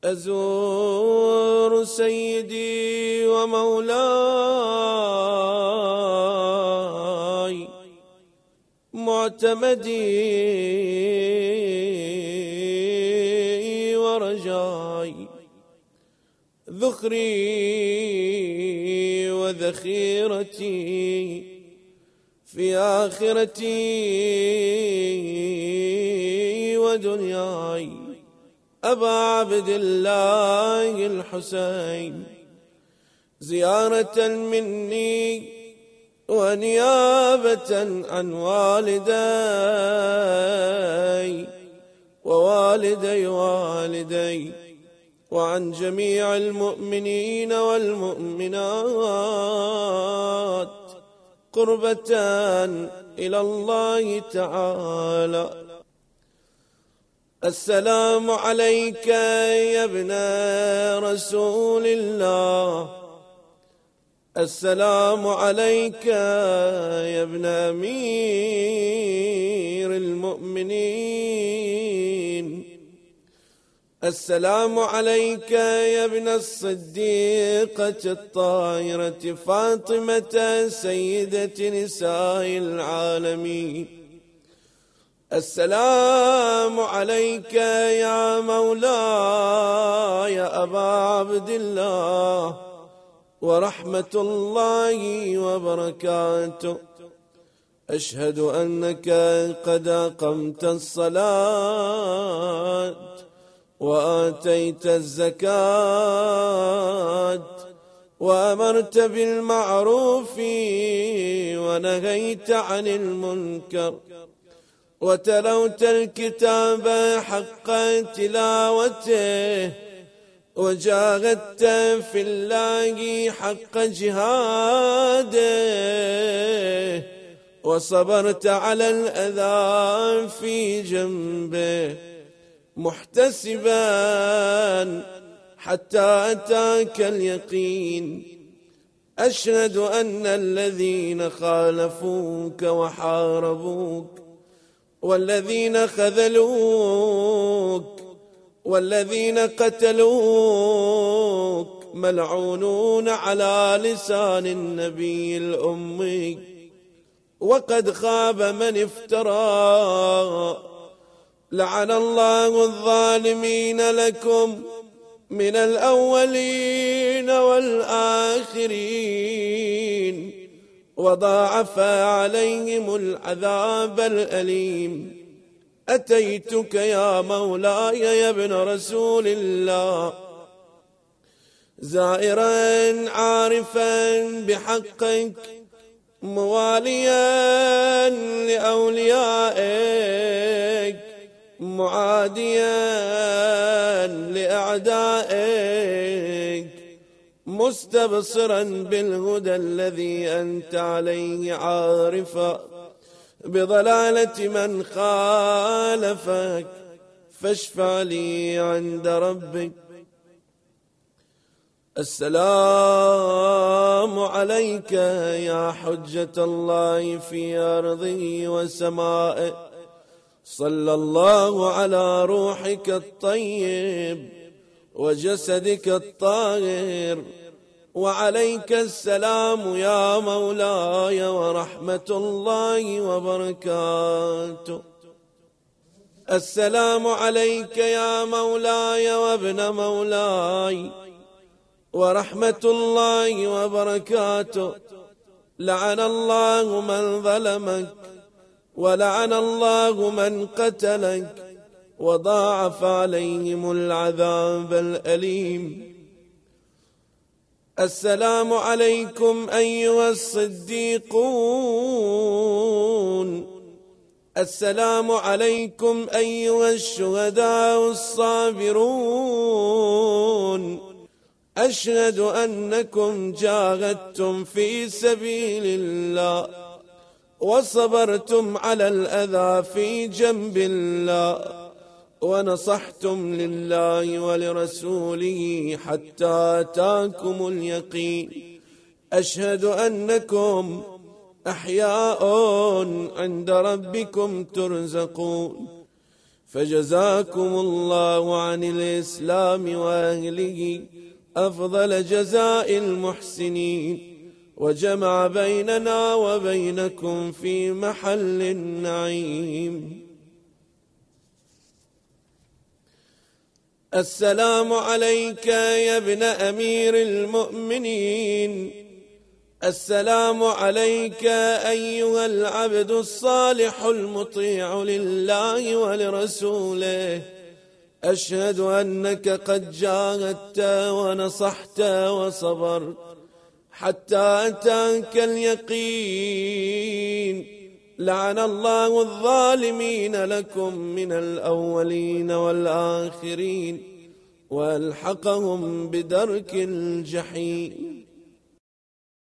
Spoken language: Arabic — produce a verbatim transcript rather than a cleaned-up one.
أزور سيدي ومولاي معتمدي ورجاي، ذخري وذخيرتي في آخرتي ودنياي، أبا عبد الله الحسين، زيارة مني ونيابة عن والدي ووالدي والدي وعن جميع المؤمنين والمؤمنات، قربة إلى الله تعالى. السلام عليك يا ابن رسول الله، السلام عليك يا ابن أمير المؤمنين، السلام عليك يا ابن الصديقة الطاهرة فاطمة سيدة نساء العالمين، السلام عليك يا مولاي أبا عبد الله ورحمة الله وبركاته. أشهد أنك قد أقمت الصلاة وآتيت الزكاة وأمرت بالمعروف ونهيت عن المنكر، وتلوت الكتاب حق تلاوته، وجاهدت في الله حق جهاده، وصبرت على الأذى في جنبه محتسبا حتى أتاك اليقين. أشهد أن الذين خالفوك وحاربوك والذين خذلوك والذين قتلوك ملعونون على لسان النبي الأمي، وقد خاب من افترى. لعن الله الظالمين لكم من الأولين والآخرين، وضاعف عليهم العذاب الأليم. أتيتك يا مولاي يا ابن رسول الله زائرا عارفا بحقك، مواليا لأوليائك، معاديا لأعدائك، مستبصرا بالهدى الذي أنت عليه عارفا بضلالة من خالفك، فاشفع لي عند ربك. السلام عليك يا حجة الله في أرضه وسمائه، صلى الله على روحك الطيب وجسدك الطاهر، وعليك السلام يا مولاي ورحمة الله وبركاته. السلام عليك يا مولاي وابن مولاي ورحمة الله وبركاته. لعن الله من ظلمك ولعن الله من قتلك، وضاعف عليهم العذاب الأليم. السلام عليكم أيها الصديقون، السلام عليكم أيها الشهداء الصابرون. أشهد أنكم جاهدتم في سبيل الله وصبرتم على الأذى في جنب الله، ونصحتم لله ولرسوله حتى أتاكم اليقين. أشهد أنكم أحياء عند ربكم ترزقون فجزاكم الله عن الإسلام وأهله أفضل جزاء المحسنين، وجمع بيننا وبينكم في محل النعيم. السلام عليك يا ابن أمير المؤمنين. السلام عليك أيها العبد الصالح المطيع لله ولرسوله. أشهد أنك قد جاهدت ونصحت وصبرت حتى أتاك اليقين. لعن الله الظالمين لكم من الأولين والآخرين، وألحقهم بدرك الجحيم.